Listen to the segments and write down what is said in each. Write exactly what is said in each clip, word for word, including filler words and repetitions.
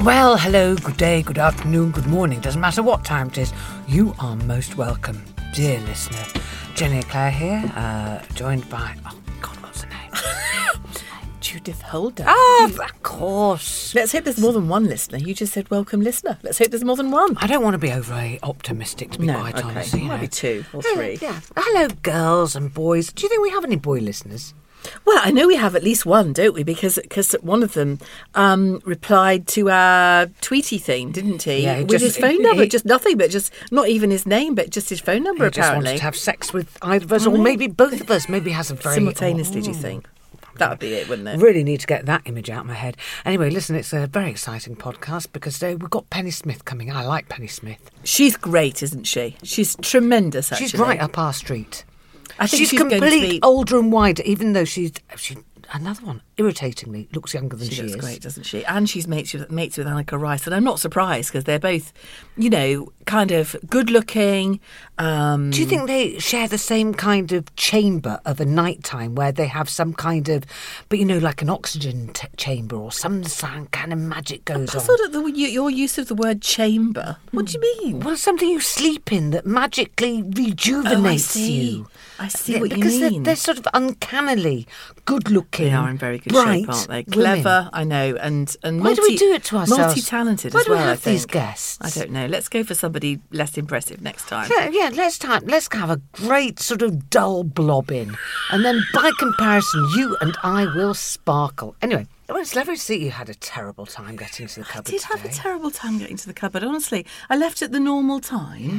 Well, hello, good day, good afternoon, good morning. Doesn't matter what time it is. You are most welcome, dear listener. Jenny Claire here, uh, joined by... Oh, God, what's her name? What's her name? Judith Holder. Ah, of course. Let's hope there's more than one listener. You just said welcome listener. Let's hope there's more than one. I don't want to be overly optimistic, to be No, quite okay. honest. You Might know. be two or three. Yeah. Hello, girls and boys. Do you think we have any boy listeners? Well, I know we have at least one, don't we? Because because one of them um, replied to our Tweety thing, didn't he? Yeah, he with just- his phone he- number, he- just nothing, but just not even his name, but just his phone number. He just apparently, wanted to have sex with either of us, or maybe both of us. Maybe has a very... simultaneously. Do you Oh. think that would be it, wouldn't it? Really need to get that image out of my head. Anyway, listen, it's a very exciting podcast because today we've got Penny Smith coming. I like Penny Smith. She's great, isn't she? She's tremendous. Actually, She's right up our street. I think she's, she's going to complete be- older and wider, even though she's she another one irritatingly looks younger than she, She looks is. great, doesn't she? And she's mates with, mates with Annika Rice. And I'm not surprised because they're both, you know, kind of good looking. Um, Do you think they share the same kind of chamber of a nighttime where they have some kind of, but you know, like an oxygen t- chamber or some some kind of magic goes I on? thought of the, your use of the word chamber. What do you mean? Well, something you sleep in that magically rejuvenates see. you. I see Yeah, what you because mean. They're, they're sort of uncannily good-looking. They are in very good bright shape, aren't they? women. Clever, I know, and and Why multi, do we do it to ourselves? multi-talented Why as do we well. have I these think. guests? I don't know. Let's go for somebody less impressive next time. Yeah, yeah, let's time. Let's have a great sort of dull blob in, and then by comparison, you and I will sparkle. Anyway, well, it's lovely to see you had a terrible time getting to the I cupboard did have a today. terrible time getting to the cupboard. Honestly, I left at the normal time,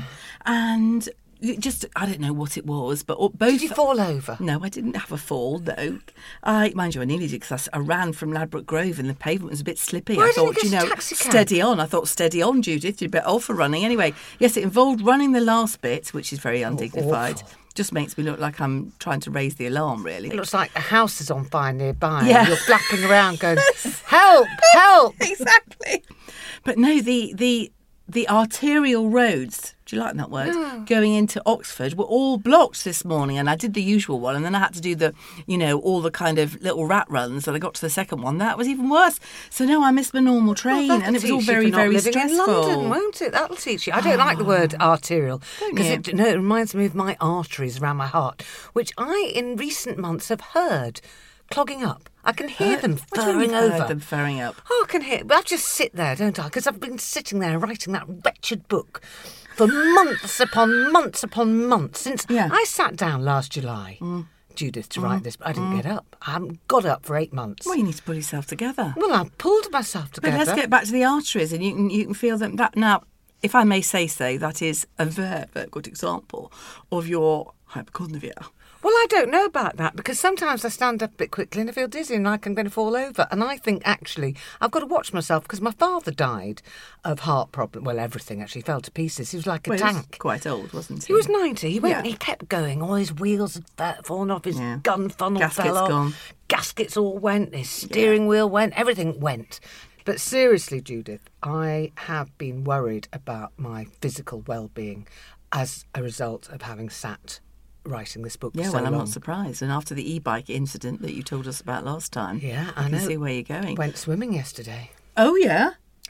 and it just I don't know what it was, but both. Did you fall over? No, I didn't have a fall, though. I, mind you, I nearly did because I, I ran from Ladbroke Grove and the pavement was a bit slippy. Why I didn't you thought, get you a know, taxi cab? steady on. I thought, steady on, Judith. You're a bit old for running. Anyway, yes, it involved running the last bit, which is very undignified. awful. Just makes me look like I'm trying to raise the alarm, really. It looks like a house is on fire nearby. Yeah. And you're flapping around going, help, help. Exactly. But no, the the the arterial roads, do you like that word? Going into Oxford were all blocked this morning, and I did the usual one, and then I had to do the, you know, all the kind of little rat runs. And I got to the second one, that was even worse. So no, I missed my normal train, Well, that'll and it was all teach you very, for not very living stressful. in London, won't it? That'll teach you. I don't like the word arterial because you? it, no, it reminds me of my arteries around my heart, which I, in recent months, have heard clogging up. I can hear them What do you mean furring you've heard over. them furring up? Oh, I can hear. But I just sit there, don't I? Because I've been sitting there writing that wretched book for months upon months upon months since Yeah. I sat down last July, Judith, to write this. But I didn't get up. I haven't got up for eight months. Well, you need to pull yourself together. Well, I pulled myself But together. let's get back to the arteries, and you can you can feel them. That now, if I may say so, that is a very, very good example of your hypochondria. Well, I don't know about that because sometimes I stand up a bit quickly and I feel dizzy and like I'm going to fall over. And I think actually I've got to watch myself because my father died of heart problem. Well, everything actually fell to pieces. He was like a Well, he was tank. quite old, wasn't he? He was ninety. He went. Yeah. He kept going. All his wheels had fa- fallen off. His Yeah. gun funnel Gaskets fell off. gone. Gaskets all went. His steering wheel went. Everything went. But seriously, Judith, I have been worried about my physical well-being as a result of having sat writing this book Yeah, for so well, I'm long. not surprised. And after the e-bike incident that you told us about last time, Yeah, I I can know. see where you're going. Went swimming yesterday. Oh, yeah?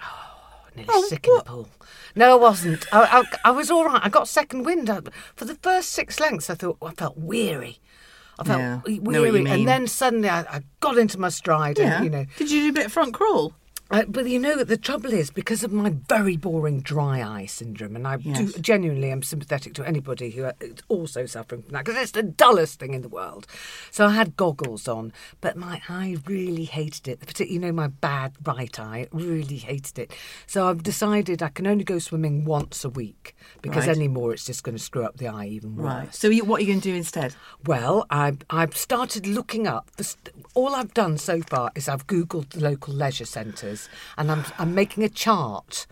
Nearly Oh, sick in what? the pool. No, I wasn't. I, I, I was all right. I got second wind. I, for the first six lengths, I thought I felt weary. I felt Yeah, weary, know what you mean. and then suddenly I, I got into my stride. Yeah. And, you know, Did you do a bit of front crawl? Uh, but you know, the trouble is, because of my very boring dry eye syndrome, and I Yes. do, genuinely am sympathetic to anybody who is also suffering from that, because it's the dullest thing in the world. So I had goggles on, but my eye really hated it. Particularly, you know, my bad right eye really hated it. So I've decided I can only go swimming once a week, because Right. any more it's just going to screw up the eye even worse. Right. So you, what are you going to do instead? Well, I've, I've started looking up. The st- all I've done so far is I've Googled the local leisure centres and I'm, I'm making a chart.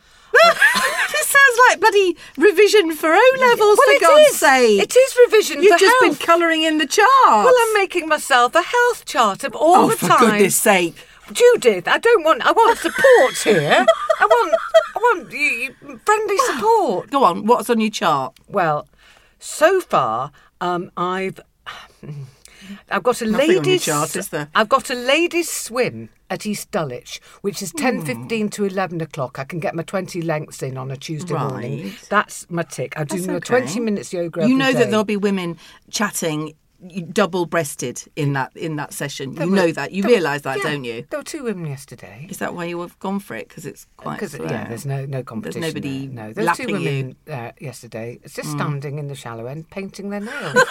This sounds like bloody revision for O-levels, Well, for it God's is. sake. It is revision You've for just health. been colouring in the chart. Well, I'm making myself a health chart of all oh, the for time. goodness sake. Judith, I don't want. I want support here. I want. I want you, you, friendly support. Go on, what's on your chart? Well, so far, um, I've. I've got a Nothing on your ladies' chart, is there? I've got a ladies' swim at East Dulwich, which is ten fifteen to eleven o'clock. I can get my twenty lengths in on a Tuesday Right. morning. That's my tick. I do That's my okay. twenty minutes yoga You every know day. that there'll be women chatting double-breasted in that in that session. There You were- know that. You there were- realise that, yeah, don't you? There were two women yesterday. Is that why you have gone for it? Because it's quite. Because slow. yeah, there's no no competition. nobody there. No, there were two lapping women uh, yesterday. It's Mm. just standing in the shallow end, painting their nails.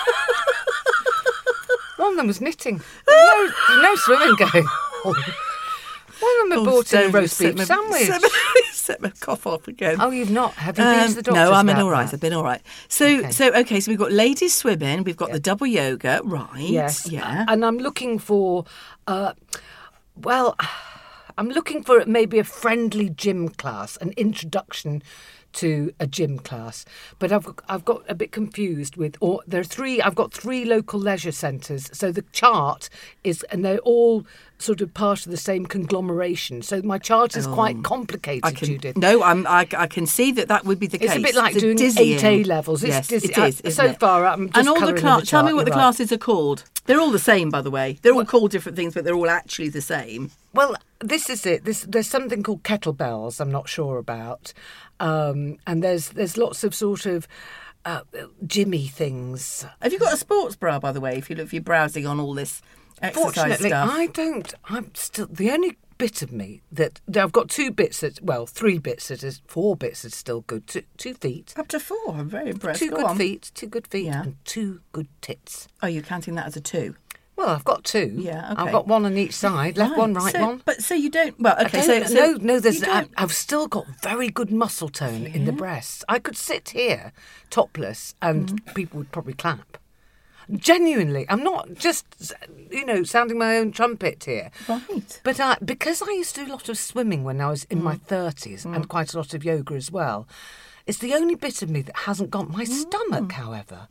One of them was knitting. There's no, there's no swimming going on. One of them had Oh, bought in a Stone, roast set beef my- sandwich. Set my, set my cough off again. Oh, you've not? Have you been to the doctor? Um, no, I'm in all right. I've been all right. So, Okay. so okay. So we've got ladies swimming. We've got the double yoga. Right. Yes. Yeah. And I'm looking for, uh, well, I'm looking for maybe a friendly gym class, an introduction to a gym class. But I've I've got a bit confused with, or there are three. I've got three local leisure centres. So the chart is, and they're all sort of part of the same conglomeration. So my chart is quite complicated, I can, Judith. no, I'm, I, I can see that that would be the It's case. a bit like doing dizzying. eight A levels. It's yes, dizzy. it is. Uh, isn't so it? far, I'm just and all the colouring in class. the Tell me chart, what the you're right. classes are called. They're all the same, by the way. They're all called different things, but they're all actually the same. Well, this is it. This, there's something called kettlebells. I'm not sure about, um, and there's there's lots of sort of uh, gymmy things. Have you got a sports bra, by the way? If you if you're browsing on all this exercise Fortunately, stuff, I don't. I'm still the only bit of me that I've got two bits that well, three bits that is four bits that's still good. Two, two feet, up to four. I'm very impressed. two Go good on. feet, two good feet, Yeah. and two good tits. Oh, you're counting that as a two. Well, I've got two. Yeah, okay. I've got one on each side, left one, right so, one. But so you don't. Well, I okay. don't- So, so no, no. There's. you I, don't- I've still got very good muscle tone in the breasts. I could sit here topless, and Mm-hmm. people would probably clap. Genuinely, I'm not just, you know, sounding my own trumpet here. Right. But I, because I used to do a lot of swimming when I was in my thirties and quite a lot of yoga as well, it's the only bit of me that hasn't got my stomach, however.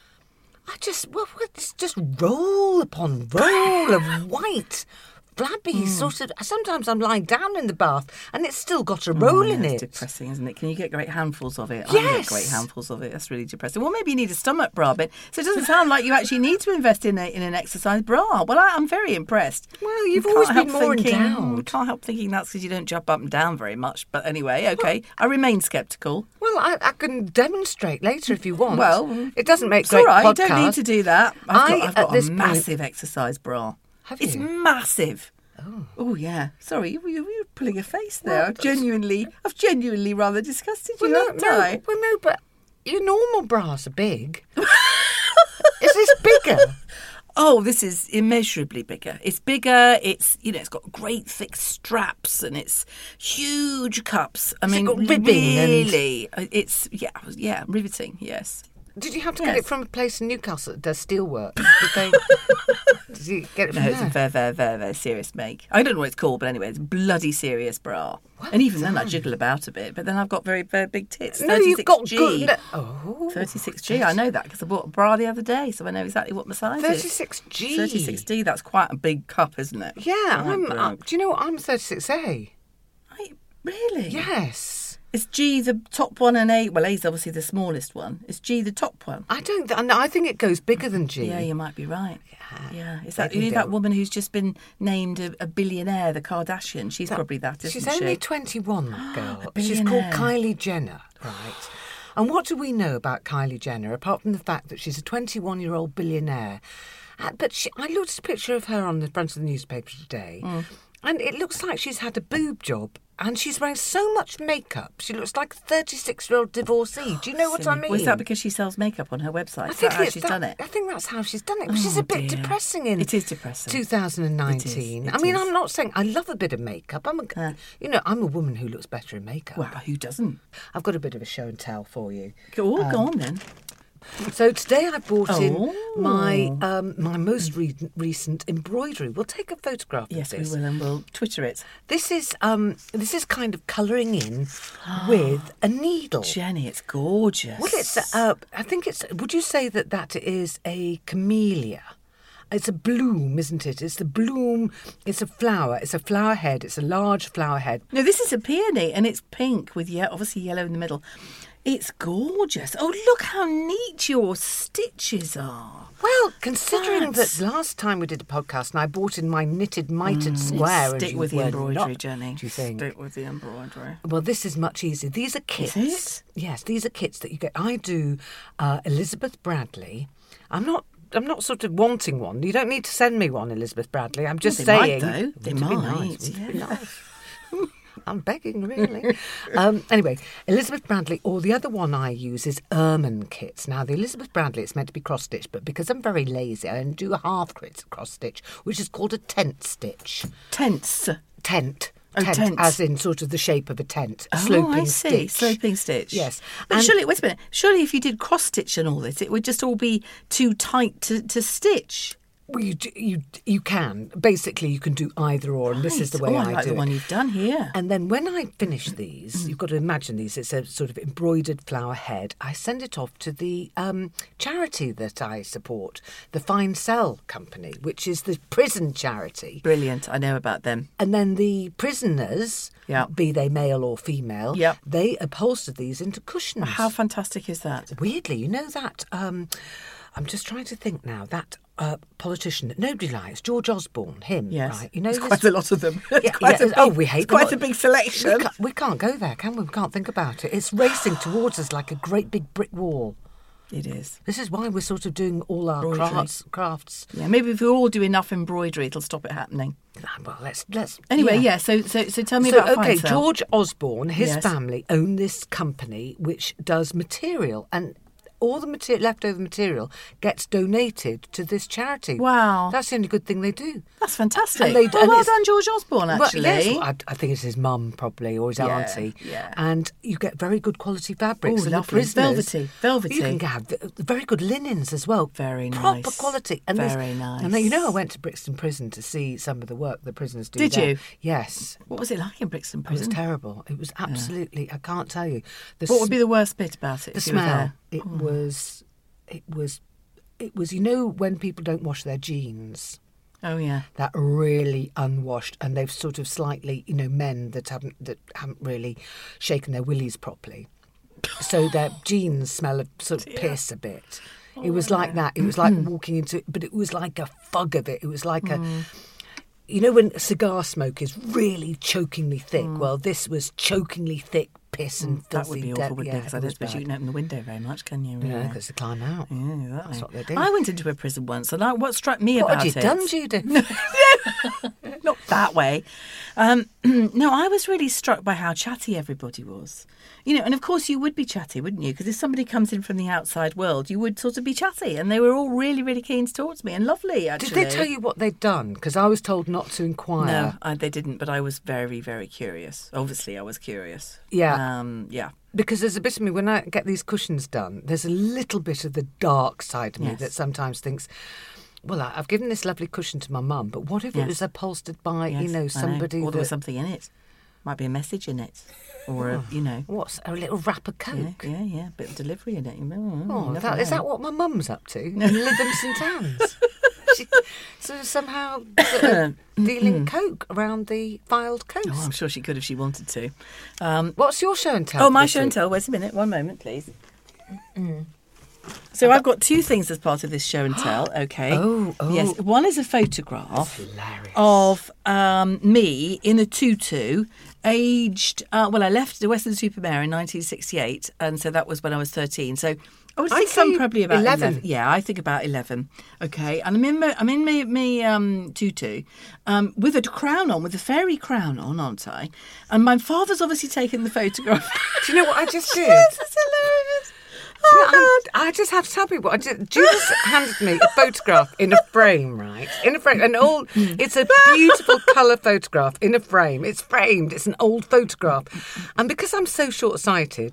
I just, well, it's just roll upon roll of white, flabby sort of. Sometimes I'm lying down in the bath and it's still got a roll Oh, yeah, in it's it. depressing, isn't it? Can you get great handfuls of it? I get Yes. great handfuls of it. That's really depressing. Well, maybe you need a stomach bra, but so it doesn't sound like you actually need to invest in a, in an exercise bra. Well, I, I'm very impressed. Well, you've Can't always help been more thinking, endowed. Can't help thinking that's because you don't jump up and down very much. But anyway, okay, I remain sceptical. Well, I, I can demonstrate later if you want. Well, it doesn't make It's great all right. podcast. You don't need to do that. I've I, got, I've at got this a point- massive exercise bra. Have It's you? massive. Oh. oh yeah. Sorry, you, you, you're pulling a face there. Well, I've genuinely, I've genuinely rather disgusted you, Well, no, haven't no, I? well, no, but your normal bras are big. Is this bigger? Oh, this is immeasurably bigger. It's bigger. It's you know, it's got great thick straps and it's huge cups. I Has it mean, got ribbing and- really, uh, it's yeah, yeah, riveting. Yes. Did you have to get Yes. it from a place in Newcastle that does steelwork? Did they? Did you get it from No, it's a there? very, very, very, very serious make. I don't know what it's called, but anyway, it's a bloody serious bra. and even then, I jiggle about a bit. But then I've got very, very big tits. No, you've got thirty-six G. good. No, oh, thirty-six G. I know that because I bought a bra the other day, so I know exactly what my size is. thirty-six G. thirty-six G. That's quite a big cup, isn't it? Yeah, Quite I'm. big. Uh, do you know what? I'm thirty-six A. Right, really? Yes. Is G the top one and A? Well, A's obviously the smallest one. Is G the top one? I don't. Th- no, I think it goes bigger than G. Yeah, you might be right. Yeah. Yeah, is that Maybe you know that don't. woman who's just been named a, a billionaire, the Kardashian? She's probably that, isn't She's she? only twenty-one, that girl. A She's called billionaire. Kylie Jenner, right? And what do we know about Kylie Jenner, apart from the fact that she's a twenty-one-year-old billionaire? Uh, but she, I looked at a picture of her on the front of the newspaper today, Mm. and it looks like she's had a boob job. And she's wearing so much makeup. She looks like a thirty-six-year-old divorcee. Do you know what I Silly. mean? Was that because she sells makeup on her website? I Is think that how it's she's that- done it? I think that's how she's done it, which is Oh, a bit dear. depressing in It is depressing. two thousand nineteen. It is, I it mean, is. I'm not saying I love a bit of makeup. I'm a, Yeah. you know, I'm a woman who looks better in makeup. Well, who doesn't? I've got a bit of a show and tell for you. Go, Um, go on then. So today I brought Oh. in my um, my most re- recent embroidery. We'll take a photograph Yes, of we this. will, and we'll Twitter it. This is um, this is kind of colouring in with a needle. Jenny, it's gorgeous. Well, it's. Uh, I think it's. Would you say that that is a camellia? It's a bloom, isn't it? It's the bloom. It's a flower. It's a flower head. It's a large flower head. No, this is a peony, and it's pink with yeah, obviously yellow in the middle. It's gorgeous. Oh, look how neat your stitches are. Well, considering That's- that last time we did a podcast and I bought in my knitted mitered square, and Stick you with the were embroidery, not, Jenny. Do you think? Stick with the embroidery. Well, this is much easier. These are kits. Is it? Yes, these are kits that you get. I do uh, Elizabeth Bradley. I'm not. I'm not sort of wanting one. You don't need to send me one, Elizabeth Bradley. I'm just they saying. might, though. They Wouldn't it be might, nice? Wouldn't it be yeah. nice? I'm begging, really. um, anyway, Elizabeth Bradley, or the other one I use is Ermine kits. Now, the Elizabeth Bradley, it's meant to be cross-stitched, but because I'm very lazy, I only do a half cross-stitch, which is called a tent stitch. Tents. Tent. Oh, tent, tent. as in sort of the shape of a tent. A Oh, sloping I see. stitch. Sloping stitch. Yes. But And- surely, wait a minute. Surely, if you did cross stitch and all this, it would just all be too tight to, to stitch. Well, you, d- you you can. Basically, you can do either or, and this is the way Right. I, oh, I like do the it. one you've done here. And then when I finish these, you've got to imagine these. It's a sort of embroidered flower head. I send it off to the um, charity that I support, the Fine Cell Company, which is the prison charity. Brilliant. I know about them. And then the prisoners, Yeah. be they male or female, Yeah. they upholster these into cushions. How fantastic is that? Weirdly, you know that, um, I'm just trying to think now, that uh, politician that nobody likes, George Osborne, him, Yes. right? You know, There's this- quite a lot of them. Yeah, quite yeah, a big, oh, we hate it's quite them. a big selection. We can't, we can't go there, can we? We can't think about it. It's racing towards us like a great big brick wall. It is. This is why we're sort of doing all our Embroidery. crafts. crafts. Yeah, maybe if we all do enough embroidery, it'll stop it happening. Ah, Well, let's let's. Anyway, yeah. so so so tell me So, about okay, Fine Cell. George Osborne, his Yes. family own this company which does material, and all the material, leftover material gets donated to this charity. Wow. That's the only good thing they do. That's fantastic. And they- well, and well it's- done, George Osborne. Actually, Well, yes, I, I think it's his mum probably, or his Yeah, auntie. yeah. And you get very good quality fabrics. Ooh, and lovely. the prisoners, Velvety, velvety. You can have v- very good linens as well. Very Proper nice. quality. And there's- Very nice. And then, you know, I went to Brixton Prison to see some of the work the prisoners do Did there. you? Yes. What was it like in Brixton It was Prison? terrible. It was absolutely, I can't tell you. The What would s- be the worst bit about it? the if you were smell? there? It was, it was, it was, you know, when people don't wash their jeans. Oh yeah. That are really unwashed, and they've sort of slightly, you know, men that haven't that haven't really shaken their willies properly, so their jeans smell of sort of piss a bit. It was like that. It was like walking into, but it was like a fug of it. It was like a, you know, when cigar smoke is really chokingly thick. Well, this was chokingly thick piss and That filthy would be de- awful, wouldn't yeah, it? Because I it don't was suppose you bad. can open the window very much, can you? Really? Yeah, because they climb out. Yeah, exactly. That's what they do. I went into a prison once, and I, what struck me What about had you it, done, Judith? not that way. Um, no, I was really struck by how chatty everybody was. You know, and of course you would be chatty, wouldn't you? Because if somebody comes in from the outside world, you would sort of be chatty, and they were all really, really keen to talk to me and lovely. Actually, Did they tell you what they'd done? Because I was told not to inquire. No, I, they didn't. But I was very, very curious. Obviously, I was curious. Yeah. Um, yeah. Because there's a bit of me, when I get these cushions done, there's a little bit of the dark side of me Yes. that sometimes thinks, well, I- I've given this lovely cushion to my mum, but what if it Yes. was upholstered by, you Yes, know, I somebody Or there was that... something in it. Might be a message in it, or a, you know. What's a little wrapper Yeah, Coke? yeah, yeah. A bit of delivery in it. Mm, Oh, never that, is know. that what my mum's up to? In Lytham St Anne's? She, so somehow uh, dealing Coke around the filed coast. Oh, I'm sure she could if she wanted to. Um, What's your show and tell? oh, for my this show and week? tell. Wait a minute. One moment, please. So I've got two things as part of this show and tell. Okay. Oh, oh. Yes. One is a photograph Hilarious. of um, me in a tutu, aged. Uh, well, I left the Western Supermare in nineteen sixty-eight, and so that was when I was thirteen. So I would I'd think say I'm probably about eleven. eleven. Yeah, I think about eleven. Okay, and I'm in my, I'm in my, my um, tutu um, with a crown on, with a fairy crown on, aren't I? And my father's obviously taken the photograph. Do you know what I just did? Yes, it's hilarious. Do you know, Oh, I, I just have to tell people. I just, Judith handed me a photograph in a frame, right? In a frame, an old. It's a beautiful colour photograph in a frame. It's framed. It's an old photograph, and because I'm so short-sighted,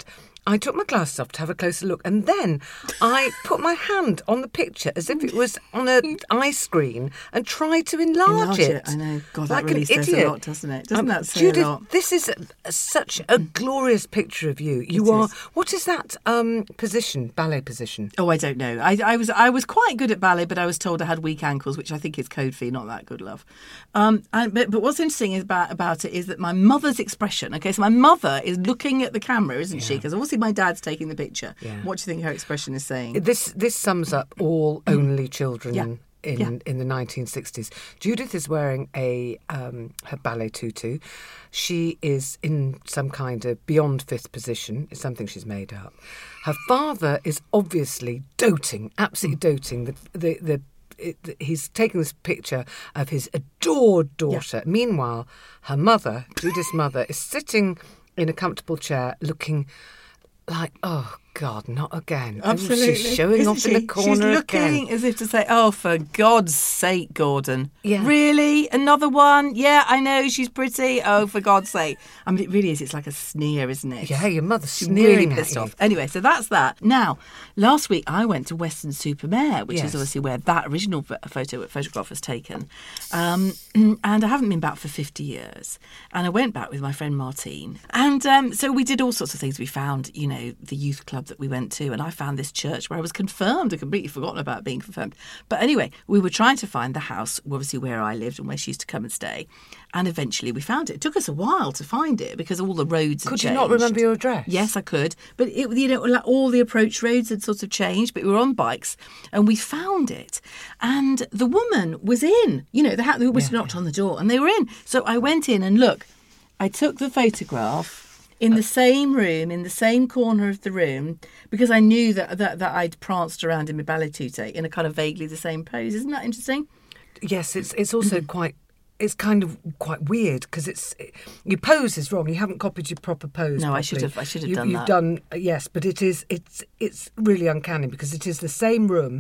I took my glasses off to have a closer look, and then I put my hand on the picture as if it was on an eye screen and tried to enlarge, Enlarge it. it. I know. God, that like really an says idiot. a lot, doesn't it? Doesn't Um, that say Judith, a lot? this is a, such a glorious picture of you. You It are. is. What is that um, position? Ballet position. Oh, I don't know. I, I was I was quite good at ballet, but I was told I had weak ankles, which I think is code for not that good, love. Um, and, but but what's interesting is about about it is that my mother's expression. Okay, so my mother is looking at the camera, isn't she? Because obviously my dad's taking the picture. Yeah. What do you think her expression is saying? This this sums up all only children. Yeah. In, Yeah. in the nineteen sixties. Judith is wearing a um, her ballet tutu. She is in some kind of beyond fifth position. It's something she's made up. Her father is obviously doting, absolutely doting. The the the it, he's taking this picture of his adored daughter. Meanwhile, her mother, Judith's mother, is sitting in a comfortable chair, looking like, oh God, not again. Absolutely. She's showing Isn't off she? in the corner She's looking again. as if to say, oh, for God's sake, Gordon. Yeah. Really? Another one? Yeah, I know, she's pretty. Oh, for God's sake. I mean, it really is. It's like a sneer, isn't it? Yeah, your mother's She's sneering really at pissed you. off. Anyway, so that's that. Now, last week I went to Weston Super Mare, which Yes. is obviously where that original ph- photo photograph was taken. Um, and I haven't been back for fifty years. And I went back with my friend Martine. And um, so we did all sorts of things. We found, you know, the youth club that we went to, and I found this church where I was confirmed. I'd completely forgotten about being confirmed. But anyway, we were trying to find the house, obviously where I lived and where she used to come and stay. And eventually we found it. It took us a while to find it because all the roads had Could you changed. not remember your address? Yes, I could. But, it, you know, like all the approach roads had sort of changed, but we were on bikes and we found it. And the woman was in, you know, the house, was Yeah, knocked on the door and they were in. So I went in and look, I took the photograph in the same room, in the same corner of the room, because I knew that, that, that I'd pranced around in my ballet tutu in a kind of vaguely the same pose. Isn't that interesting? Yes, it's it's also quite. It's kind of quite weird because it's your pose is wrong. You haven't copied your proper pose. No, I properly. should have- I should have You've- done You've that. done yes, but it is it's it's really uncanny because it is the same room.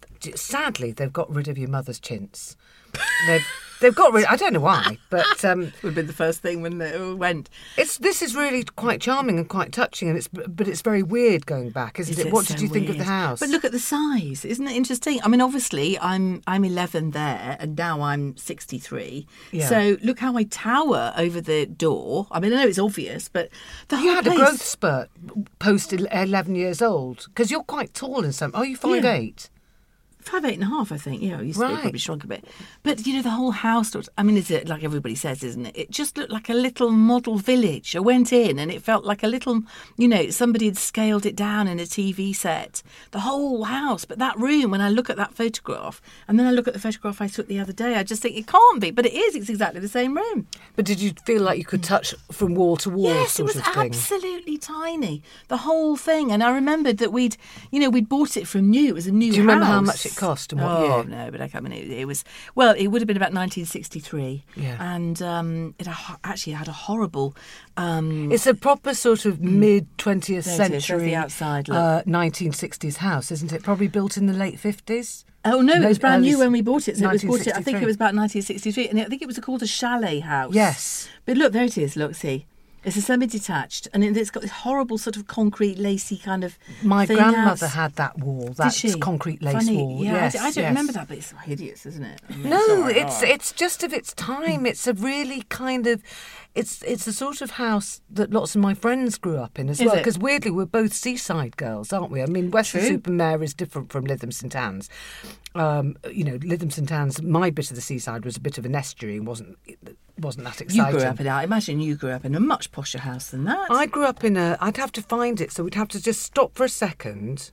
Sadly, they've got rid of your mother's chintz. They've they've got rid. I don't know why, but um, Would have been the first thing when it all went. it's this is really quite charming and quite touching, and it's but it's very weird going back, isn't Is it? What so did you think of the weird? house? But look at the size, isn't it interesting? I mean, obviously, I'm I'm eleven there, and now I'm sixty-three. Yeah. So look how I tower over the door. I mean, I know it's obvious, but the you whole had place, a growth spurt post eleven years old because you're quite tall in some. Are you five Yeah. eight? Five, eight and a half, I think. Yeah, I used to be Right. probably shrunk a bit. But, you know, the whole house looked, I mean, is it like everybody says, isn't it? It just looked like a little model village. I went in and it felt like a little, you know, somebody had scaled it down in a T V set. The whole house. But that room, when I look at that photograph, and then I look at the photograph I took the other day, I just think it can't be. But it is. It's exactly the same room. But did you feel like you could touch from wall to wall, Yes, it sort was of thing? absolutely tiny. The whole thing. And I remembered that we'd, you know, we'd bought it from new. It was a new house. Do you remember how much it cost and what oh, year? no, but I can't. I mean, it, it was, well, it would have been about nineteen sixty-three. Yeah. And um, it ha- actually had a horrible... Um, It's a proper sort of mid twentieth There it is, there's century the outside look. uh, nineteen sixties house, isn't it? Probably built in the late fifties. Oh no, it was No, brand uh, new this- when we bought it. So it was bought it. I think nineteen sixty-three. it was about nineteen sixty-three, and I think it was called a chalet house. Yes. But look, there it is. Look, see, it's a semi-detached, and it's got this horrible sort of concrete, lacy kind of. My thing grandmother outs- had that wall, Did that she? concrete lace Funny. wall. Yeah, yes, I, d- I don't yes. remember that, but it's hideous, isn't it? I mean, No, not it's right. it's just of its time. It's a really kind of, it's it's the sort of house that lots of my friends grew up in as Is well. it? Because weirdly, we're both seaside girls, aren't we? I mean, Weston True. Super Mare is different from Lytham St Anne's. Um, you know, Lytham St Anne's, my bit of the seaside was a bit of an estuary and wasn't wasn't that You exciting. grew up in. I imagine you grew up in a much posher house than that. I grew up in a. I'd have to find it, so we'd have to just stop for a second.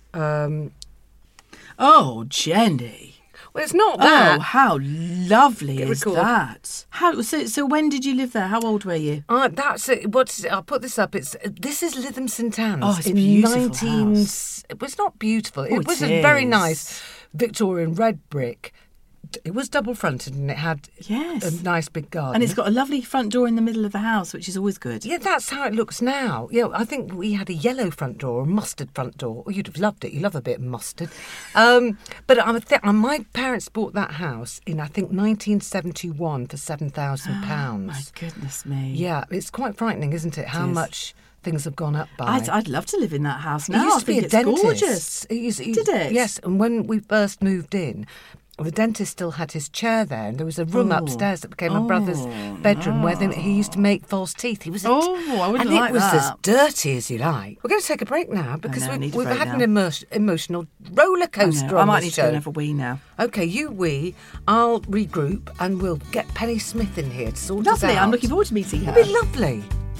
Um, Oh, Jenny. well, it's not Oh, that. how lovely Hit is record. that? How so? So when did you live there? How old were you? Uh, that's it. What's it? I'll put this up. It's this is Lytham St Anne's. Oh, it's a in beautiful nineteen. house. It was not beautiful. Oh, it it was a very is. nice Victorian red brick. It was double fronted and it had Yes. a nice big garden. And it's got a lovely front door in the middle of the house, which is always good. Yeah, that's how it looks now. Yeah, I think we had a yellow front door, a mustard front door. Oh, you'd have loved it. You love a bit of mustard. Um, but I th- my parents bought that house in, I think, nineteen seventy-one for seven thousand My pounds. goodness me. Yeah, it's quite frightening, isn't it? How is. much things have gone up by. I'd, I'd love to live in that house It now. used I to be think a it's dentist. gorgeous. It used- it Did used- it? Yes, and when we first moved in, the dentist still had his chair there, and there was a room Oh. upstairs that became my Oh, brother's bedroom where they, he used to make false teeth. He was a Oh, I wouldn't and like it was that. as dirty as you like. We're going to take a break now because know, I we, need a we've break had now. an emo- emotional roller I, coaster know. I on might this need to show. go and have a wee now. Okay, you wee. I'll regroup and we'll get Penny Smith in here to sort us Lovely. out. I'm looking forward to meeting her. It'll be lovely.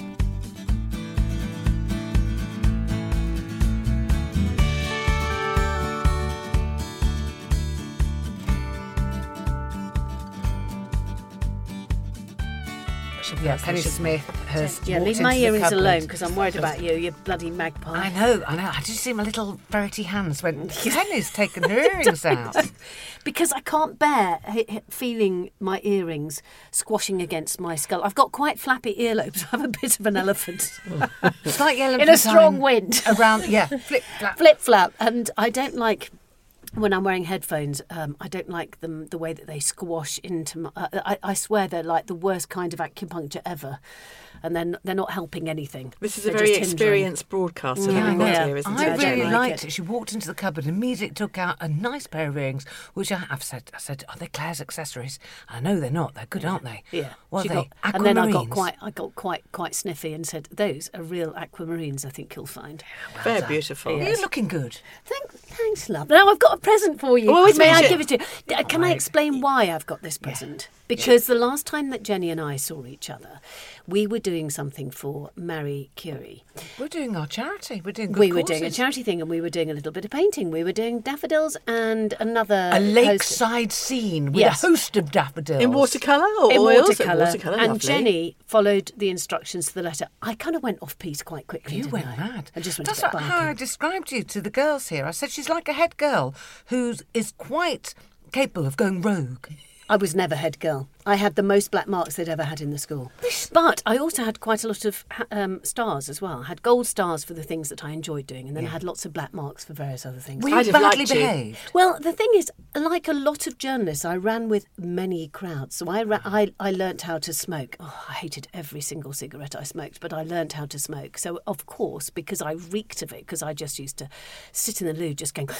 Yeah, Penny Smith has Yeah, walked leave my into the earrings cupboard. alone because I'm worried about you, you bloody magpie. I know, I know. I just see my little ferrety hands when Penny's taken her earrings out. Because I can't bear h- h- feeling my earrings squashing against my skull. I've got quite flappy earlobes. I'm a bit of an elephant. It's like yellow In a strong wind. around. Yeah, flip flap. Flip flap. And I don't like... When I'm wearing headphones, um, I don't like them the way that they squash into my... Uh, I, I swear they're like the worst kind of acupuncture ever. And then they're not helping anything. This is a They're very just hindering. experienced broadcaster Yeah, that I we've got know. here, isn't I it? don't really like liked it. it. She walked into the cupboard and immediately took out a nice pair of earrings, which I, I've said, I said, are they Claire's accessories? I know they're not. They're good, aren't they? Yeah. What She are they? got- and then I got Aquamarines? quite, I got quite, quite sniffy and said, "Those are real aquamarines. I think you'll find." Very beautiful. Yeah. You're looking good. Thank, thanks, love. Now I've got a present for you. Oh, wait a May I minute. give it to you? D- Can I explain why I've got this present? Because the last time that Jenny and I saw each other, we were doing something for Marie Curie. We're doing our charity. We're doing good We were doing a causes. charity thing, and we were doing a little bit of painting. We were doing daffodils and another A host- lakeside scene with Yes. a host of daffodils. In watercolour or in oils? watercolour, Watercolour, and lovely. Jenny followed the instructions to the letter. I kind of went off piece quite quickly. You didn't went I? mad. I just went That's a bit not how I barking. described you to the girls here. I said she's like a head girl who is quite capable of going rogue. I was never head girl. I had the most black marks they'd ever had in the school. But I also had quite a lot of um, stars as well. I had gold stars for the things that I enjoyed doing, and then I had lots of black marks for various other things. Were you I'd have badly liked you. behaved? Well, the thing is, like a lot of journalists, I ran with many crowds. So I, ra- I, I learnt how to smoke. Oh, I hated every single cigarette I smoked, but I learnt how to smoke. So, of course, because I reeked of it, because I just used to sit in the loo just going...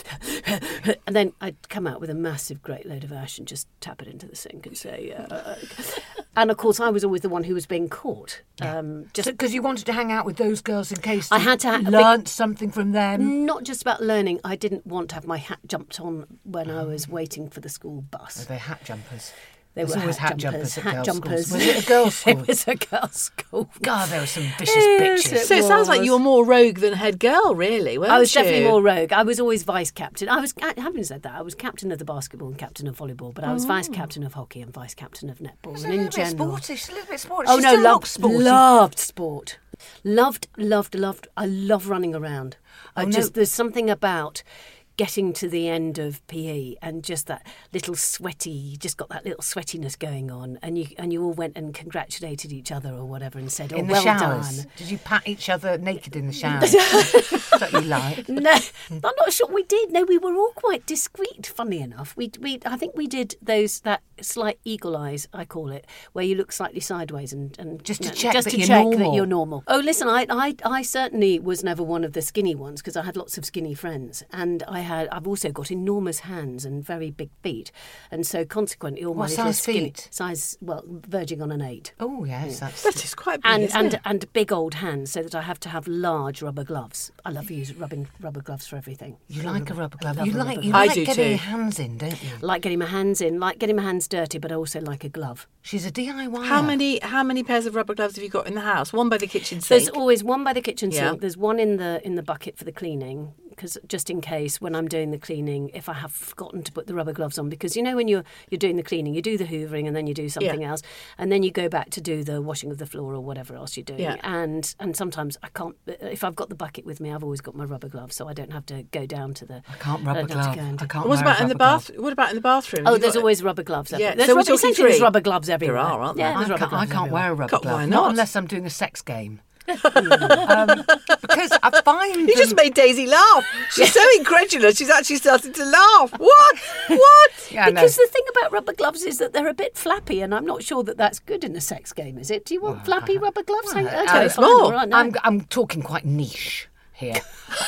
and then I'd come out with a massive great load of ash and just tap it into the sink and say... Uh, and, of course, I was always the one who was being caught. Um, just Because you wanted to hang out with those girls in case I you had to ha- learnt something from them. Not just about learning. I didn't want to have my hat jumped on when I was waiting for the school Are bus. they hat jumpers? They There's were always hat hat jumpers, jumpers, at hat girls' jumpers. schools. Was it a girls' school? It was a girls' school. God, there were some vicious Yes, bitches. it So it sounds like was. you were more rogue than head girl, really, weren't I was you? definitely more rogue. I was always vice captain. I was, having said that, I was captain of the basketball and captain of volleyball, but I was vice captain of hockey and vice captain of netball. She's And a in little bit general, sporty. She's a little bit sporty. oh she no, still loved, looks sporty. loved sport. Loved, loved, loved. I love running around. I Oh, no. just there's something about getting to the end of P E and just that little sweaty, you just got that little sweatiness going on, and you and you all went and congratulated each other or whatever and said, "Oh, In the well showers. done." Did you pat each other naked in the showers? that you like? No, I'm not sure we did. No, we were all quite discreet. Funny enough, we we I think we did those that slight eagle eyes, I call it, where you look slightly sideways and, and Just to you know, check just that to you're check normal. that you're normal. Oh, listen, I, I I certainly was never one of the skinny ones because I had lots of skinny friends, and I had I've also got enormous hands and very big feet, and so consequently all my What little size skinny feet? size well verging on an eight. Oh, yes, that's... That is quite big, And isn't and it? and big old hands, so that I have to have large rubber gloves. I love use rubbing rubber gloves for everything. You like a rubber glove. love You a like, rubber you glove. like I do getting too. your hands in, don't you? Like getting my hands in, like getting my hands dirty, but I also like a glove. She's a D I Y. How many how many pairs of rubber gloves have you got in the house? One by the kitchen There's sink. always one by the kitchen Yeah. sink. There's one in the in the bucket for the cleaning, because just in case when I'm doing the cleaning, if I have forgotten to put the rubber gloves on, because you know when you're you're doing the cleaning, you do the hoovering and then you do something Yeah. else, and then you go back to do the washing of the floor or whatever else you're doing. Yeah. And and sometimes I can't. If I've got the bucket with me, I've always got my rubber gloves, so I don't have to go down to the. I can't I rubber don't have glove. to go and I do- can't What wear about a in the rubber bath? glove. What about in the bathroom? Oh, Have you there's got- always rubber gloves. Yeah, everywhere. There's so we're rubber, talking essentially there's three. rubber gloves everywhere. are, aren't there? Yeah, there's I rubber can't, I gloves can't everywhere. wear a rubber Can't- glove. why Not not? unless I'm doing a sex game. um, because I've, find You them. just made Daisy laugh. She's so incredulous. She's actually starting to laugh. What? What? Yeah, I know. Because the thing about rubber gloves is that they're a bit flappy, and I'm not sure that that's good in a sex game, is it? Do you want flappy rubber gloves? well, okay, uh, fine, more. all right, no. I'm, I'm talking quite niche here.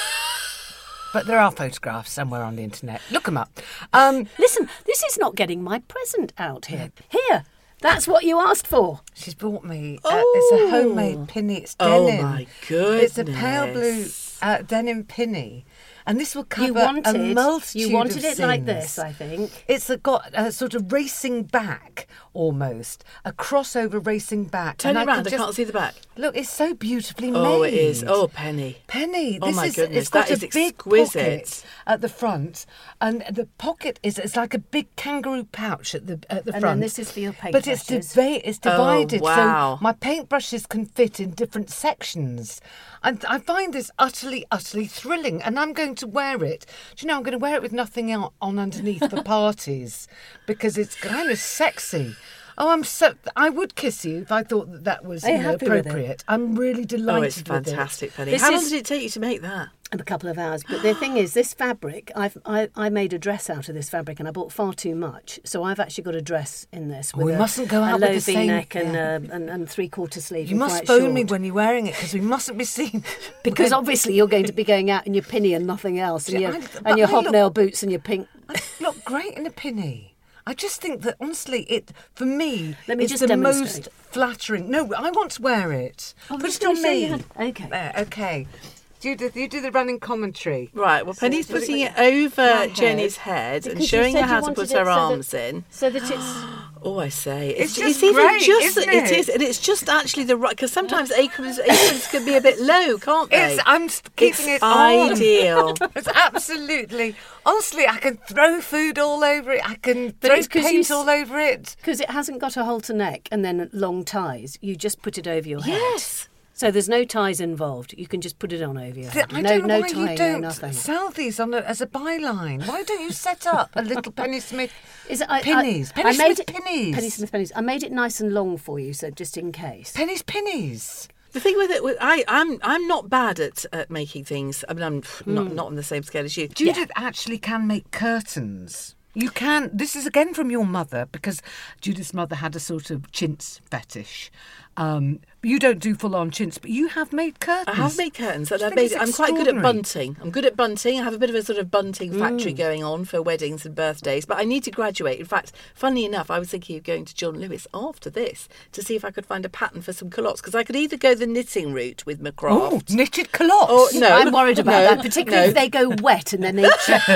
But there are photographs somewhere on the internet. Look them up. Um, Listen, this is not getting my present out here. Here, that's what you asked for. she's bought me. Uh, It's a Oh. homemade pinny. It's Oh, denim. my It's a pale blue goodness. uh, denim pinny, and this will cover You a wanted, multitude you wanted of it like sins. this, I think. It's a, got a sort of racing back, almost a crossover racing back. Turn and it I round. could I just- can't see the back. Look, it's so beautifully made. Oh, it is. Oh, Penny. Penny, Oh, this my is, goodness, it's got that a is big exquisite. pocket at the front, and the pocket is it's like a big kangaroo pouch at the at the And front. then this is for your But it's paintbrushes. diva- it's Oh, divided, wow. so my paintbrushes can fit in different sections. And I find this utterly, utterly thrilling. And I'm going to wear it. Do you know, I'm going to wear it with nothing on, on underneath for parties because it's kind of sexy. Oh, I'm so. I would kiss you if I thought that that was Are you you know, happy with it? appropriate. I'm really delighted Oh, it's with it. fantastic, Penny. This How long is- did it take you to make that? A couple of hours. But the thing is, this fabric, I've, I, I made a dress out of this fabric and I bought far too much. So I've actually got a dress in this. With we a, mustn't go a out low with the same- V-neck and, yeah. uh, and, and three-quarter sleeve. You and must quite phone me short. when you're wearing it because we mustn't be seen. Because obviously you're going to be going out in your pinny and nothing else, and Yeah, your, I- but and your I look- hobnail boots and your pink... I look great in a pinny. I just think that honestly, it for me Let me is just the demonstrate. most flattering. No, I want to wear it. Oh, Put just it on gonna show me. you how- okay. There, okay. Do you do, you do the running commentary? Right, well, Penny's So- putting it over head. Jenny's head and Because you showing said her you how to wanted put it so her that- arms in. So that it's... Oh, I say, It's it's, just even great, just isn't it it? is, and it's just actually the right because sometimes aprons aprons can be a bit low, can't they? It's, I'm s- keeping It's it on. ideal. It's absolutely. Honestly, I can throw food all over it. I can But throw it's 'cause you paint s- all over it. Because it hasn't got a halter neck and then long ties. You just put it over your head. Yes. So there's no ties involved. You can just put it on over your head. I no, don't know no why tying, you don't no nothing. sell these on a, as a byline. Why don't you set up a little Penny Smith Is it, I, pennies? I, Penny I made Smith it, pennies. Penny Smith pennies. I made it nice and long for you, so just in case. Pennies, pennies. The thing with it, with, I, I'm I'm not bad at, at making things. I mean, I'm not not on the same scale as you. Judith actually can make curtains. You can. This is again from your mother because Judith's mother had a sort of chintz fetish. Um, you don't do full on chintz, but you have made curtains. I have made curtains, and I I've think made. it's I'm quite good at extraordinary. bunting. I'm good at bunting. I have a bit of a sort of bunting factory Mm. going on for weddings and birthdays. But I need to graduate. In fact, funnily enough, I was thinking of going to John Lewis after this to see if I could find a pattern for some culottes because I could either go the knitting route with my Oh, craft. knitted culottes. Oh, no. I'm worried about no, that, particularly no. if they go wet and then they.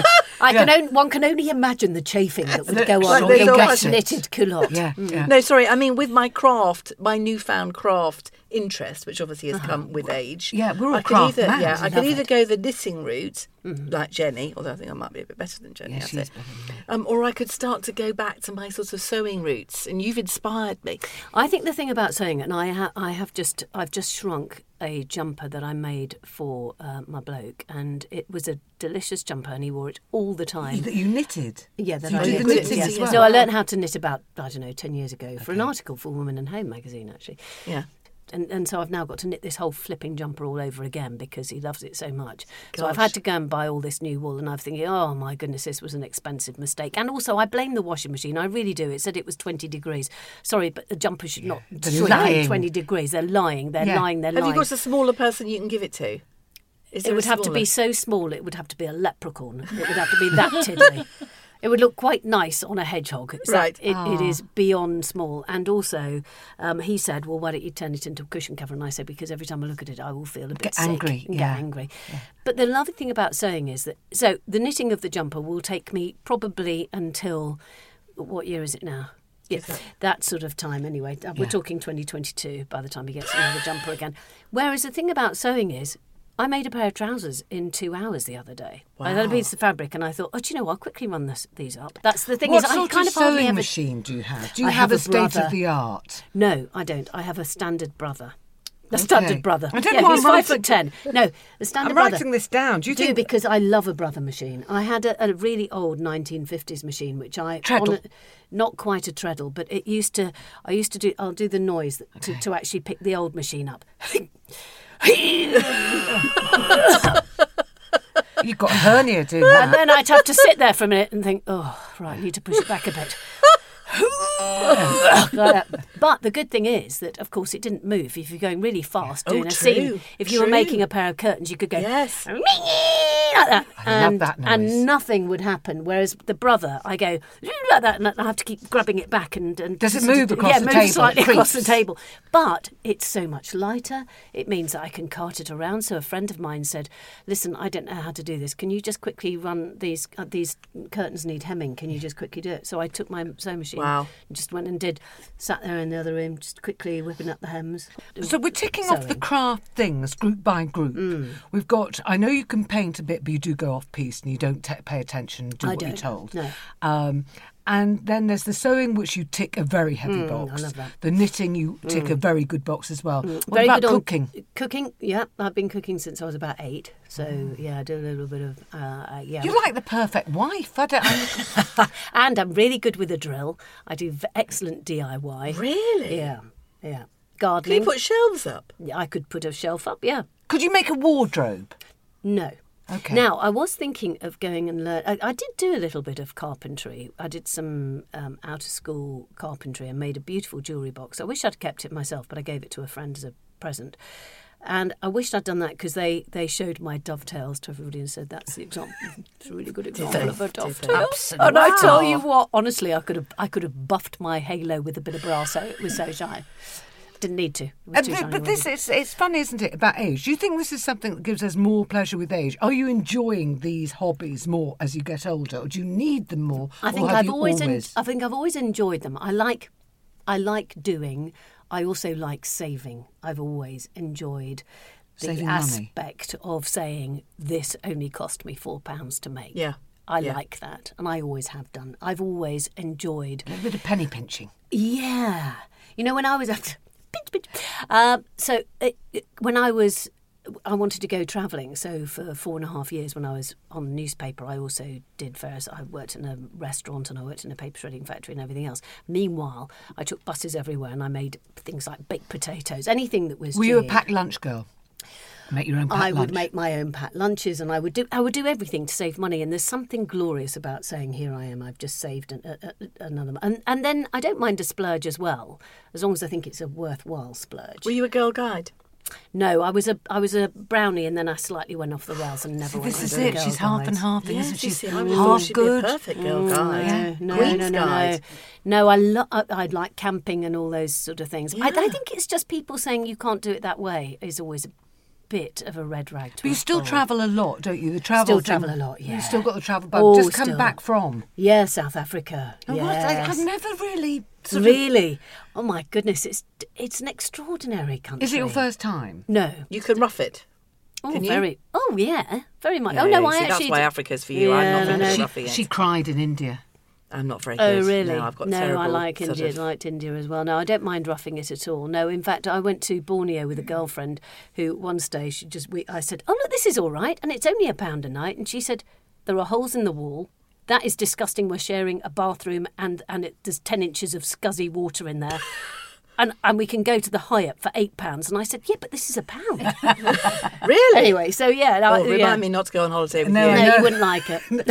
I can on, one can only imagine the chafing that would go Like on there's with a all wet much- knitted culotte. Yeah, yeah. No, sorry. I mean, with my craft, my newfound craft interest, which obviously has come with age. Yeah, we're all I could craft either, mad. Yeah, I Love could either it. go the knitting route, like Jenny, although I think I might be a bit better than Jenny. Yeah, I'd she is say. better than me. Um, or I could start to go back to my sort of sewing roots, and you've inspired me. I think the thing about sewing, and I, ha- I have just, I've just shrunk a jumper that I made for uh, my bloke, and it was a delicious jumper, and he wore it all the time. That you knitted. Yeah, that So I you do knit. the knitting yeah. as well. So I learned how to knit about, I don't know, ten years ago for an article for Woman and Home magazine, actually. Yeah. And, and so I've now got to knit this whole flipping jumper all over again because he loves it so much. So I've Gosh. had to go and buy all this new wool, and I'm thinking, oh my goodness, this was an expensive mistake. And also, I blame the washing machine. I really do. It said it was twenty degrees. Sorry, but the jumper should not They're shrink lying. at twenty degrees. They're lying. They're Yeah. lying. They're Have lying. you got a smaller person you can give it to? Is It there would a have to smaller? be so small. It would have to be a leprechaun. It would have to be that tiddly. It would look quite nice on a hedgehog. It's Right. that- It, it is beyond small. And also, um, he said, well, why don't you turn it into a cushion cover? And I said, because every time I look at it, I will feel a bit Get sick angry, and yeah. get angry. But the lovely thing about sewing is that, so the knitting of the jumper will take me probably until, what year is it now? Yeah, that sort of time anyway. Uh, We're Yeah. talking twenty twenty-two by the time he gets another jumper again. Whereas the thing about sewing is, I made a pair of trousers in two hours the other day. I had a Wow. piece of fabric and I thought, oh, do you know what? I'll quickly run this, these up. That's the thing What is, I sort kind of of hardly sewing ever. machine do you have? Do you I have, have a a state brother. of the art? No, I don't. I have a standard brother. The Okay. standard brother. I don't yeah, know why he's I'm five writing- foot ten. No, the standard I'm brother. writing this down. Do you do think because I love a brother machine. I had a, a really old nineteen fifties machine, which I Treadle. on a- not quite a treadle, but it used to. I used to do. I'll do the noise to, to actually pick the old machine up. You've got a hernia doing that. And then I'd have to sit there for a minute and think, oh, right, I need to push it back a bit. Like that. But the good thing is that, of course, it didn't move. If you're going really fast Oh, doing a true, scene, if you were true. making a pair of curtains, you could go Yes. like that, I love and, that noise. and nothing would happen. Whereas the brother, I go like that, and I have to keep grabbing it back. And, and Does it move across yeah, the move table? slightly It across the creeps. table. But it's so much lighter. It means that I can cart it around. So a friend of mine said, "Listen, I don't know how to do this. Can you just quickly run these? Uh, these curtains need hemming. Can you just quickly do it?" So I took my sewing machine. Wow. And just went and did. Sat there in the other room, just quickly whipping up the hems. So we're ticking off the Sewing. craft things group by group. Mm. We've got, I know you can paint a bit, but you do go off piece and you don't te- pay attention and do I what you're don't, told. no. Um, and then there's the sewing, which you tick a very heavy box. Mm, I love that. Mm. The knitting, you tick a very good box as well. What Very about good on cooking? Cooking, yeah. I've been cooking since I was about eight. So, yeah, I do a little bit of, uh, uh, yeah. You're like the perfect wife. I don't. I'm, And I'm really good with a drill. I do v- excellent D I Y. Really? Yeah, yeah. Can you Gardening. put shelves up? Yeah, I could put a shelf up, yeah. could you make a wardrobe? No. Okay. Now, I was thinking of going and learn. I, I did do a little bit of carpentry. I did some um, out of school carpentry and made a beautiful jewellery box. I wish I'd kept it myself, but I gave it to a friend as a present. And I wished I'd done that because they, they showed my dovetails to everybody and said, that's the example. It's a really good example of a dovetail. Absolutely. And I tell Wow. you what, honestly, I could have I could have buffed my halo with a bit of brass. So it was so shiny. Didn't need to. It was Uh, too but shiny but this already. is it's funny, isn't it, about age? Do you think this is something that gives us more pleasure with age? Are you enjoying these hobbies more as you get older, or do you need them more? I or think have I've you always, en- always... I think I've always enjoyed them. I like, I like doing. I also like saving. I've always enjoyed the Saving money. aspect of saying this only cost me four pounds to make. Yeah. I Yeah. like that, and I always have done. I've always enjoyed. a little bit of penny pinching. Yeah, you know when I was at. Pinch, pinch. Uh, so it, it- when I was, I wanted to go travelling. So for four and a half years, when I was on the newspaper, I also did various. I worked in a restaurant and I worked in a paper shredding factory and everything else. Meanwhile, I took buses everywhere and I made things like baked potatoes, anything that was. Were you a cheap. packed lunch girl? Make your own packed I lunch. would make my own packed lunches, and I would do. I would do everything to save money. And there's something glorious about saying, "Here I am. I've just saved an, a, a, another." And and then I don't mind a splurge as well, as long as I think it's a worthwhile splurge. Were you a Girl Guide? No, I was a I was a brownie, and then I slightly went off the rails and never See, went. this is into the it. Girl She's half and Guides. half, Yes, isn't you she? see, I would have half thought she'd good. be a perfect Girl Guide. No, no, Queen's no, no, Guide. no. No, I lo- I, I like camping and all those sort of things. I, I think it's just people saying you can't do it that way is always a bit of a red rag to But you us still all. travel a lot, don't you? The travel Still thing- travel a lot, yeah. You've still got the travel bug. Oh, Just come still. back from. Yeah, South Africa. And what- I, Yes. I've never really... Sort of, Really? Oh my goodness, it's it's an extraordinary country. is it your first time? No. You can rough it. Oh, Can you? very. Oh yeah, very much. Yeah, oh no, yeah, I see, actually. that's why d- Africa's for you. I'm Yeah, not no, very no. good She- roughing it. She cried in India. I'm not very Oh good. really? No, I've got no, terrible I like sort India. of- I liked India as well. No, I don't mind roughing it at all. No, in fact, I went to Borneo with a girlfriend who one day she just we I said, "Oh look, this is all right, and it's only a pound a night," and she said, "There are holes in the wall. That is disgusting. We're sharing a bathroom, and and it, there's ten inches of scuzzy water in there." And, and we can go to the Hyatt for eight pounds. And I said, yeah, but this is a pound. Really? Anyway, so yeah. no, Oh, remind yeah. me not to go on holiday with No, you. No, I know. you wouldn't like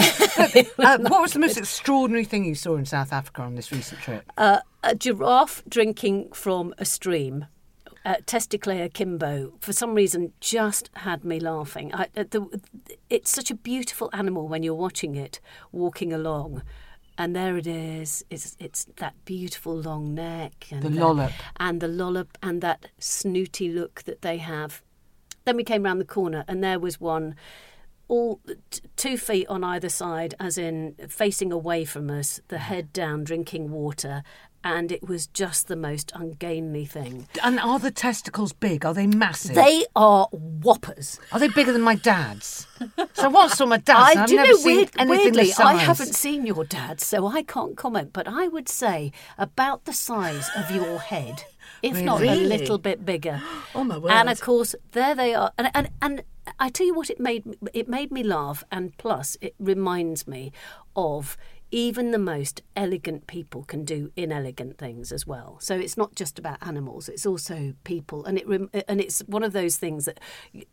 it. Uh, what was the most extraordinary thing you saw in South Africa on this recent trip? uh, a giraffe drinking from a stream. Uh, Testiclea Kimbo, for some reason, just had me laughing. I, uh, the, it's such a beautiful animal when you're watching it walking along. And there it is. It's it's that beautiful long neck and The lollop. and the lollop and that snooty look that they have. Then we came round the corner and there was one, all t- two feet on either side, as in facing away from us, the head down, drinking water, and it was just the most ungainly thing. And are the testicles big? Are they massive? They are whoppers. Are they bigger than my dad's? So I once saw my dad's. and I I've do never know seen weird, anything weirdly. the I size. haven't seen your dad, so I can't comment. But I would say about the size of your head, if not a Really? little bit bigger. Oh, my word. And of course, there they are. And and, and I tell you what, it made it made me laugh, and plus, it reminds me of even the most elegant people can do inelegant things as well. So it's not just about animals; it's also people, and it rem- and it's one of those things that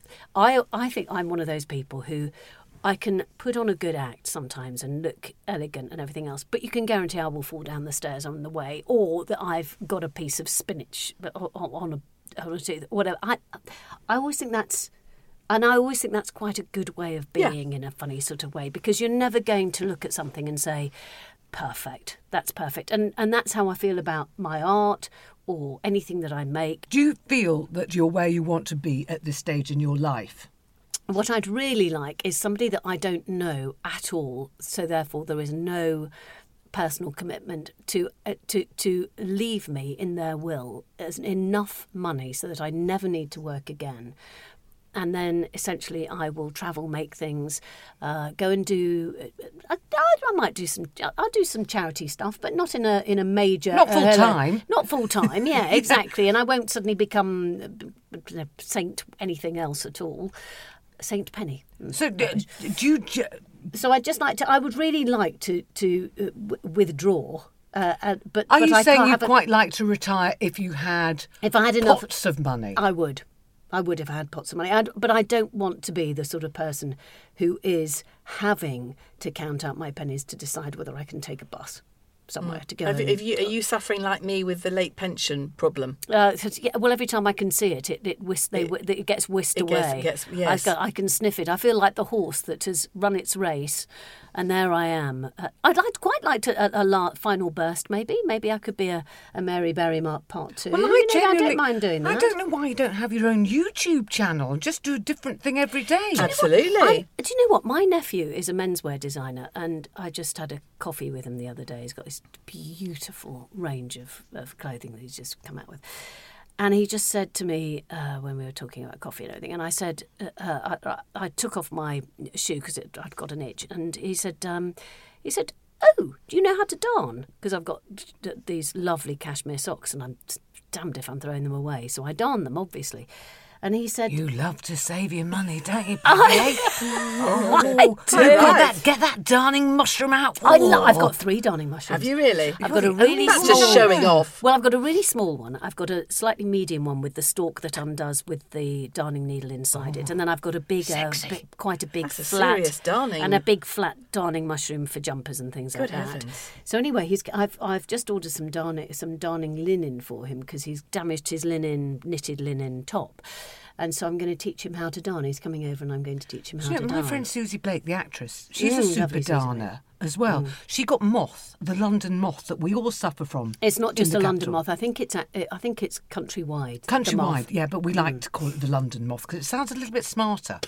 I I think I'm one of those people who I can put on a good act sometimes and look elegant and everything else, but you can guarantee I will fall down the stairs on the way, or that I've got a piece of spinach on a, on a whatever. I I always think that's. And I always think that's quite a good way of being, yeah. in a funny sort of way, because you're never going to look at something and say, perfect, that's perfect. And and that's how I feel about my art or anything that I make. Do you feel that you're where you want to be at this stage in your life? What I'd really like is somebody that I don't know at all, so therefore there is no personal commitment to uh, to to leave me in their will as enough money so that I never need to work again. And then essentially I will travel, make things, uh, go and do. I, I might do some. I'll do some charity stuff, but not in a in a major. Not full uh, time. Not full time. Yeah, exactly. And I won't suddenly become uh, Saint anything else at all. Saint Penny. So do, do you? Ju- so I just like to. I would really like to to uh, w- withdraw. Uh, uh, but are but you I saying can't you'd have a- quite like to retire if you had if I had enough pots of money? I would. I would have had pots of money. I'd, but I don't want to be the sort of person who is having to count out my pennies to decide whether I can take a bus somewhere mm. to go. Have, have you, are you suffering like me with the late pension problem? Uh, yeah, well, every time I can see it, it it, whisk, they, it, it gets whisked it gets, away. It gets, yes. I, I can sniff it. I feel like the horse that has run its race, and there I am. Uh, I'd like quite like to, a, a la- final burst, maybe. Maybe I could be a, a Mary Berrymark part two. Well, I, you know, I genuinely- don't mind doing that. I don't know why you don't have your own YouTube channel and just do a different thing every day. Absolutely. I, do you know what? My nephew is a menswear designer, and I just had a coffee with him the other day. He's got this beautiful range of, of clothing that he's just come out with. And he just said to me uh, when we were talking about coffee and everything, and I said, uh, uh, I, I took off my shoe because I'd got an itch, and he said, um, he said, oh, do you know how to darn? Because I've got d- these lovely cashmere socks, and I'm damned if I'm throwing them away. So I darn them, obviously. And he said, You love to save your money, don't you, I, oh, I do. Get that, get that darning mushroom out. I lo- I've got three darning mushrooms. Have you really? I've got a really That's small just showing off. Well, I've got a really small one. I've got a slightly medium one with the stalk that undoes with the darning needle inside it, and then I've got a big, uh, bi- quite a big That's a flat serious darning. and a big flat darning mushroom for jumpers and things Good like heavens. that. So anyway, he's I've I've just ordered some darning some darning linen for him because he's damaged his linen knitted linen top. And so I'm going to teach him how to darn. He's coming over and I'm going to teach him how You know, to my darn. friend Susie Blake, the actress, she's Mm, a super lovely Susie darner as well. She got moth, the London moth that we all suffer from. It's not in just the a London capital. moth. I think it's a, I think it's countrywide. the moth. Countrywide, yeah, but we like to call it the London moth because it sounds a little bit smarter.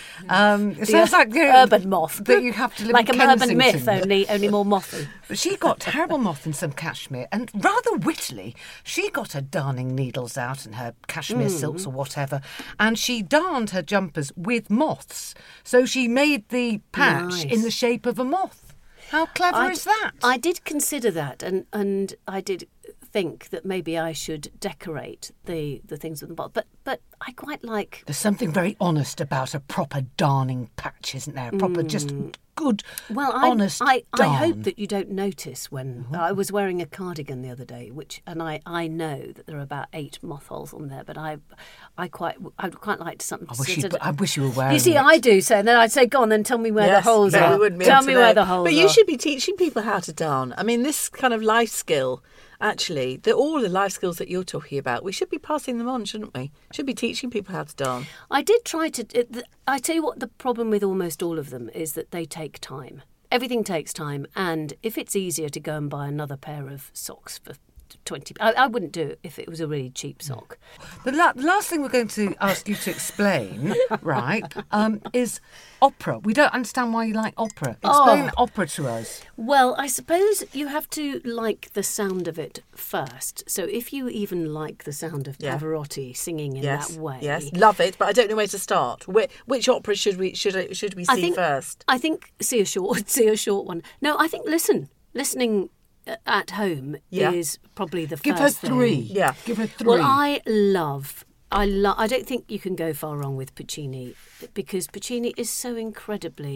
Um, it The sounds like you know, urban moth. that you have to live like in an urban myth, Kensington. only only more mothy. But she got terrible moth in some cashmere, and rather wittily, she got her darning needles out and her cashmere Mm. silks or whatever, and she darned her jumpers with moths. So she made the patch Nice. in the shape of a moth. How clever I- is that? I did consider that, and, and I did think that maybe I should decorate the, the things with the moth. But but I quite like. There's something very honest about a proper darning patch, isn't there? A proper, just good, Well, I, honest I, I darn. hope that you don't notice when I was wearing a cardigan the other day, which and I, I know that there are about eight moth holes on there, but I I quite I would quite like something. I to wish, sort you, of- I wish you were wearing You see, it. I do so, and then I'd say, "Go on, then tell me where Yes, the holes but are. we wouldn't be Tell able me to where know. the holes But are." you should be teaching people how to darn. I mean, this kind of life skill, actually, the, all the life skills that you're talking about, we should be passing them on, shouldn't we? Should be teaching people how to darn. I did try to. It, the, I tell you what, the problem with almost all of them is that they take time. Everything takes time, and if it's easier to go and buy another pair of socks for twenty, I, I wouldn't do it if it was a really cheap sock. The, la- the last thing we're going to ask you to explain, right, um, is opera. We don't understand why you like opera. Explain Oh. opera to us. Well, I suppose you have to like the sound of it first. So if you even like the sound of Yeah. Pavarotti singing in Yes, that way, yes, love it, but I don't know where to start. Which, which opera should we should should we see I think first? I think see a short, see a short one. No, I think listen, listening uh, at home Yeah. is probably the Give her first three. thing. Yeah. Give her three. Well, I love, I love. I don't think you can go far wrong with Puccini because Puccini is so incredibly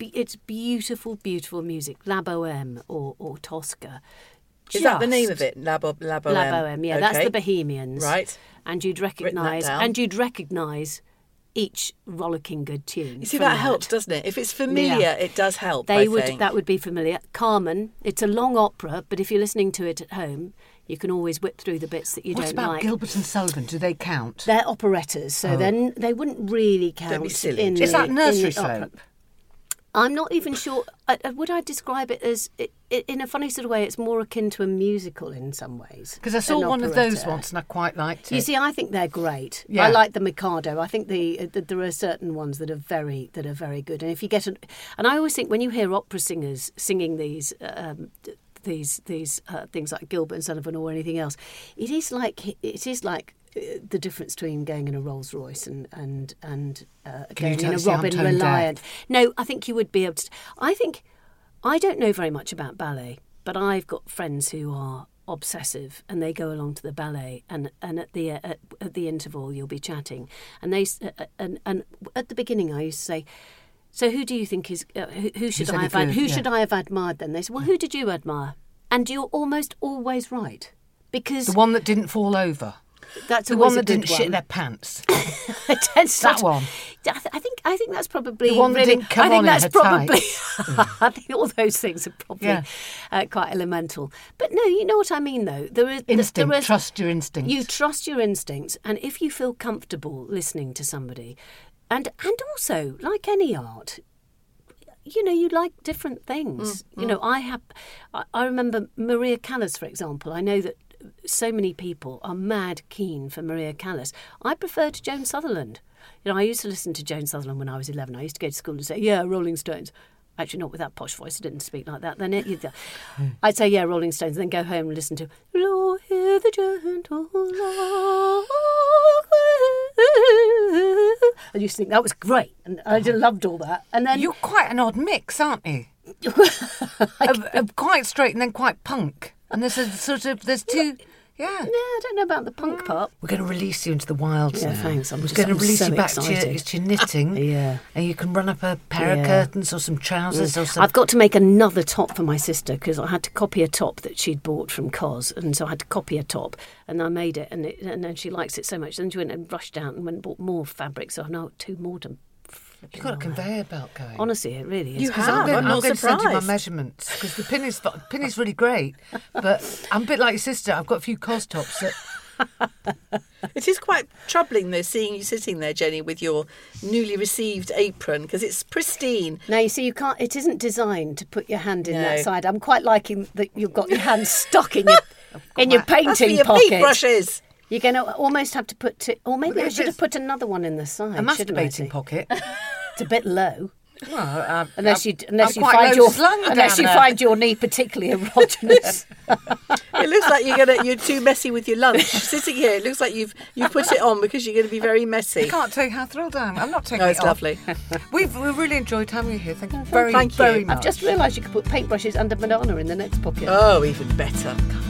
be, it's beautiful, beautiful music. La Boheme or, or Tosca. Is that the Just- name of it? La, Bo- La Boheme. La Boheme, yeah, that's Okay. the Bohemians. Right. And you'd Written that recognise, down. and you'd recognise each rollicking good tune. You see, from that helps, doesn't it? If it's familiar, Yeah. it does help. They I would think. that would be familiar. Carmen, it's a long opera, but if you're listening to it at home, you can always whip through the bits that you What don't about like. Gilbert and Sullivan? Do they count? They're operettas, so then they wouldn't really count. be silly. In Is the, that Nursery in the opera. Slope? I'm not even sure. I, I- would I describe it as, it, it, in a funny sort of way, it's more akin to a musical in some ways. Because I saw an one of those operetta. once and I quite liked it. You see, I think they're great. Yeah. I like the Mikado. I think the, uh, the there are certain ones that are very that are very good. And if you get an, and I always think when you hear opera singers singing these. Um, these these uh, things like Gilbert and Sullivan or anything else, it is like it is like uh, the difference between going in a Rolls Royce and and and uh, Can you going in a touch the Robin untone Reliant. No, I think you would be able to. I think I don't know very much about ballet, but I've got friends who are obsessive and they go along to the ballet and and at the uh, at, at the interval you'll be chatting and they s- uh, and and at the beginning I used to say, so who do you think is uh, who, who should any I have ad- good? who Yeah. should I have admired then? They said, well, who did you admire? And you're almost always right, because The one that didn't fall over. that's The always one a that good didn't one. shit their pants. It tends That to- one. I th- I think I think that's probably The one that really, didn't come I think on in that's her probably. I think all those things are probably Yeah. uh, quite elemental. But no, you know what I mean, though. There is Instinct. There is, Trust your instincts. You trust your instincts, and if you feel comfortable listening to somebody, and and also like any art, you know, you like different things. You know, I have. I, I remember Maria Callas, for example. I know that so many people are mad keen for Maria Callas. I prefer to Joan Sutherland. You know, I used to listen to Joan Sutherland when I was eleven. I used to go to school and say, "Yeah, Rolling Stones." Actually, not with that posh voice. I didn't speak like that. Then it, you'd, I'd say, "Yeah, Rolling Stones," then go home and listen to "Lord, hear the gentle lark." I used to think that was great, and I just loved all that. And then You're quite an odd mix, aren't you? of, of quite straight and then quite punk. And there's a sort of there's two. Yeah. yeah, I don't know about the punk part. We're going to release you into the wilds Yeah, now. thanks. I'm We're just- going to I'm release so you back to your, excited. to your knitting. Yeah. And you can run up a pair Yeah. of curtains or some trousers or something. I've got to make another top for my sister because I had to copy a top that she'd bought from Cos, and so I had to copy a top, and I made it, and it, and then she likes it so much. Then she went and rushed out and went and bought more fabric, so I've now got two more to. You've got a conveyor belt going. Honestly, it really is. You 'cause have. I'm going, I'm I'm not going to send you my surprised. measurements because the pin is pin is really great, but I'm a bit like your sister. I've got a few cos tops that It is quite troubling, though, seeing you sitting there, Jenny, with your newly received apron, because it's pristine. Now you see, you can't. It isn't designed to put your hand in No. that side. I'm quite liking that you've got your hand stuck in your in your painting That's for your pocket. paintbrushes. You're going to almost have to put, t- or maybe Well, I if should have it's put another one in the side. a shouldn't I, masturbating T? pocket. It's a bit low. Well, I, Unless I, you unless I'm you quite find low your slung unless down you there. find your knee particularly erogenous. It looks like you're gonna you're too messy with your lunch. Sitting here, it looks like you've you've put it on because you're going to be very I messy. can't tell you how thrilled I am. I'm not taking No, it it's off. lovely. We've we've really enjoyed having you here. Thank you very Thank you. very I've much. just realised you could put paintbrushes under banana in the next pocket. Oh, even better.